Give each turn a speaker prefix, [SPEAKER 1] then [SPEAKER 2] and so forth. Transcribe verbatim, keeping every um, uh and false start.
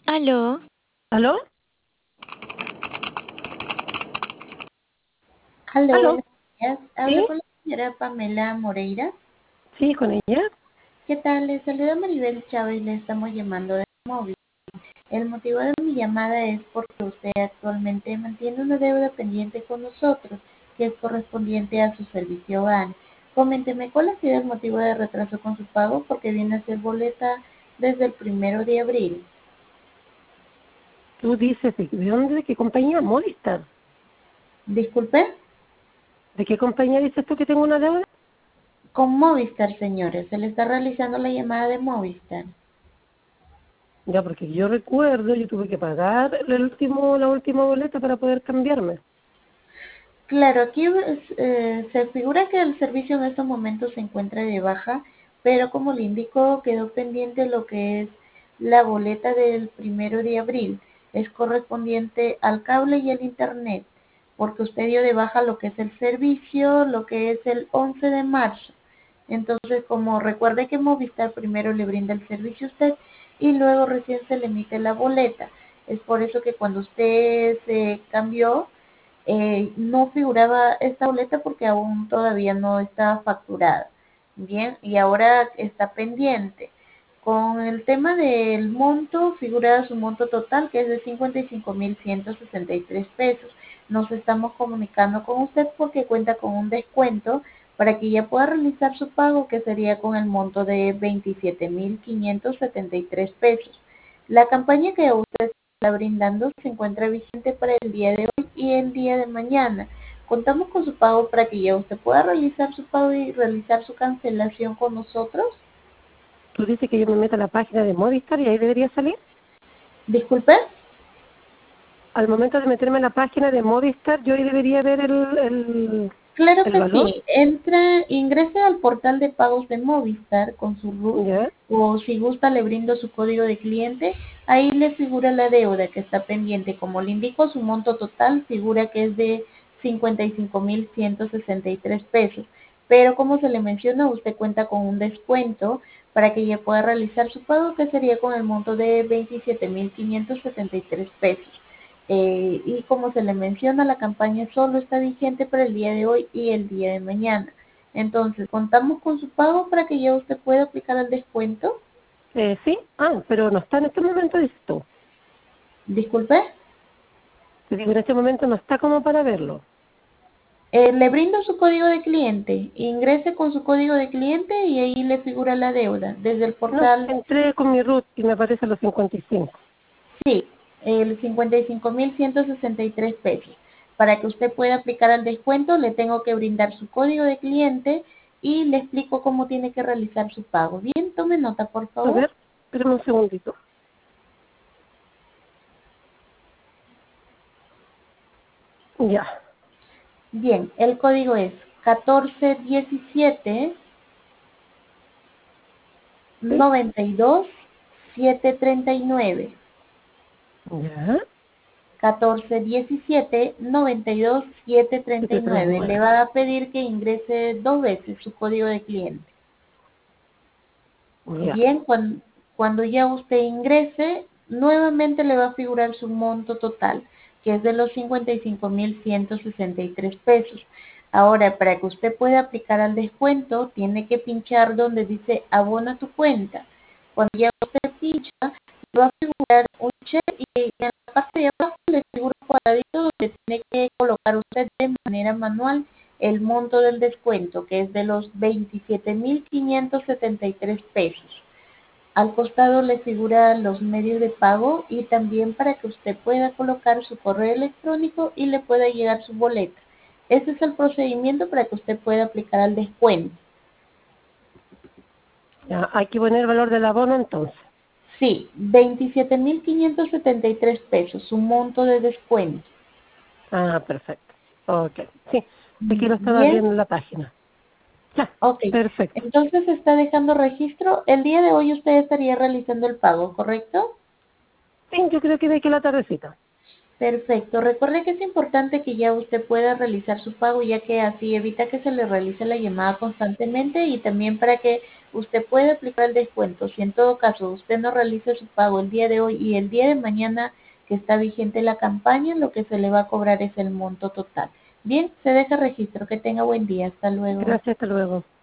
[SPEAKER 1] ¿Aló?
[SPEAKER 2] ¿Aló?
[SPEAKER 3] Aló,
[SPEAKER 2] ¿Aló?
[SPEAKER 3] buenos días. Hablo
[SPEAKER 2] ¿Sí?
[SPEAKER 3] con la señora Pamela Moreira.
[SPEAKER 2] Sí, con ella.
[SPEAKER 3] ¿Qué tal? Les saluda Maribel Chávez, le estamos llamando de móvil. El motivo de mi llamada es porque usted actualmente mantiene una deuda pendiente con nosotros, que es correspondiente a su servicio van. Coménteme, ¿cuál ha sido el motivo de retraso con su pago? Porque viene a ser boleta desde el primero de abril.
[SPEAKER 2] Tú dices, ¿de, de dónde? ¿De qué compañía? Movistar.
[SPEAKER 3] Disculpe,
[SPEAKER 2] ¿De qué compañía dices tú que tengo una deuda?
[SPEAKER 3] con Movistar, señores. Se le está realizando la llamada de Movistar.
[SPEAKER 2] Ya, porque yo recuerdo, yo tuve que pagar el último, la última boleta para poder cambiarme.
[SPEAKER 3] Claro, aquí eh, se figura que el servicio en estos momentos se encuentra de baja, pero como le indicó, quedó pendiente lo que es la boleta del primero de abril. Es correspondiente al cable y al internet, porque usted dio de baja lo que es el servicio, lo que es el once de marzo. Entonces, como recuerde que Movistar primero le brinda el servicio a usted y luego recién se le emite la boleta. Es por eso que cuando usted se cambió, eh, no figuraba esta boleta porque aún todavía no estaba facturada. Bien, y ahora está pendiente. Con el tema del monto, figura su monto total, que es de cincuenta y cinco mil ciento sesenta y tres pesos. Nos estamos comunicando con usted porque cuenta con un descuento para que ya pueda realizar su pago, que sería con el monto de veintisiete mil quinientos setenta y tres pesos. La campaña que usted está brindando se encuentra vigente para el día de hoy y el día de mañana. Contamos con su pago para que ya usted pueda realizar su pago y realizar su cancelación con nosotros.
[SPEAKER 2] Tú dices que yo me meto a la página de Movistar y ahí debería salir.
[SPEAKER 3] Disculpe.
[SPEAKER 2] Al momento de meterme a la página de Movistar, yo ahí debería ver el, el,
[SPEAKER 3] Claro
[SPEAKER 2] el
[SPEAKER 3] que
[SPEAKER 2] valor.
[SPEAKER 3] sí. Entra, ingrese al portal de pagos de Movistar con su R U T
[SPEAKER 2] ¿Ya?
[SPEAKER 3] o si gusta le brindo su código de cliente. Ahí le figura la deuda que está pendiente. Como le indico, su monto total figura que es de cincuenta y cinco mil ciento sesenta y tres pesos. Pero como se le menciona, usted cuenta con un descuento para que ya pueda realizar su pago, que sería con el monto de veintisiete mil quinientos setenta y tres pesos. Eh, y como se le menciona, la campaña solo está vigente para el día de hoy y el día de mañana. Entonces, contamos con su pago para que ya usted pueda aplicar el descuento.
[SPEAKER 2] Eh, sí. Ah, pero no está en este momento, dices tú.
[SPEAKER 3] Disculpe.
[SPEAKER 2] Te digo, en este momento no está como para verlo.
[SPEAKER 3] Eh, le brindo su código de cliente. Ingrese con su código de cliente y ahí le figura la deuda. Desde el
[SPEAKER 2] No,
[SPEAKER 3] portal,
[SPEAKER 2] entré con mi root y me aparecen los cincuenta y cinco.
[SPEAKER 3] sí, el cincuenta y cinco mil ciento sesenta y tres pesos. Para que usted pueda aplicar el descuento, le tengo que brindar su código de cliente y le explico cómo tiene que realizar su pago. Bien, tome nota, por
[SPEAKER 2] A
[SPEAKER 3] favor.
[SPEAKER 2] ver, espérame un segundito. Ya.
[SPEAKER 3] Bien, el código es catorce diecisiete
[SPEAKER 2] ¿Sí?
[SPEAKER 3] noventa y dos setecientos treinta y nueve.
[SPEAKER 2] Ya.
[SPEAKER 3] catorce diecisiete noventa y dos setecientos treinta y nueve. Le
[SPEAKER 2] siete tres nueve.
[SPEAKER 3] va a pedir que ingrese dos veces su código de cliente.
[SPEAKER 2] Ya.
[SPEAKER 3] Bien, cuando, cuando ya usted ingrese, nuevamente le va a figurar su monto total, que es de los cincuenta y cinco mil ciento sesenta y tres pesos. Ahora, para que usted pueda aplicar al descuento, tiene que pinchar donde dice abona tu cuenta. Cuando ya usted pincha, le va a figurar un check y en la parte de abajo le figura un cuadradito donde tiene que colocar usted de manera manual el monto del descuento, que es de los veintisiete mil quinientos setenta y tres pesos. Al costado le figuran los medios de pago y también para que usted pueda colocar su correo electrónico y le pueda llegar su boleta. Ese es el procedimiento para que usted pueda aplicar al descuento.
[SPEAKER 2] Ya. Hay que poner el valor del abono entonces.
[SPEAKER 3] Sí, veintisiete mil quinientos setenta y tres pesos, su monto de descuento.
[SPEAKER 2] Ah, perfecto. Ok. Sí. Aquí lo estaba
[SPEAKER 3] Bien,
[SPEAKER 2] viendo en la página. Ya.
[SPEAKER 3] ok.
[SPEAKER 2] Perfecto.
[SPEAKER 3] Entonces está dejando registro. El día de hoy usted estaría realizando el pago, ¿correcto?
[SPEAKER 2] Sí, yo creo que de aquí a la tardecita.
[SPEAKER 3] Perfecto. Recuerde que es importante que ya usted pueda realizar su pago, ya que así evita que se le realice la llamada constantemente y también para que usted puede aplicar el descuento. Si en todo caso usted no realiza su pago el día de hoy y el día de mañana que está vigente la campaña, lo que se le va a cobrar es el monto total. Bien, se deja registro. Que tenga buen día. Hasta luego.
[SPEAKER 2] Gracias, hasta luego.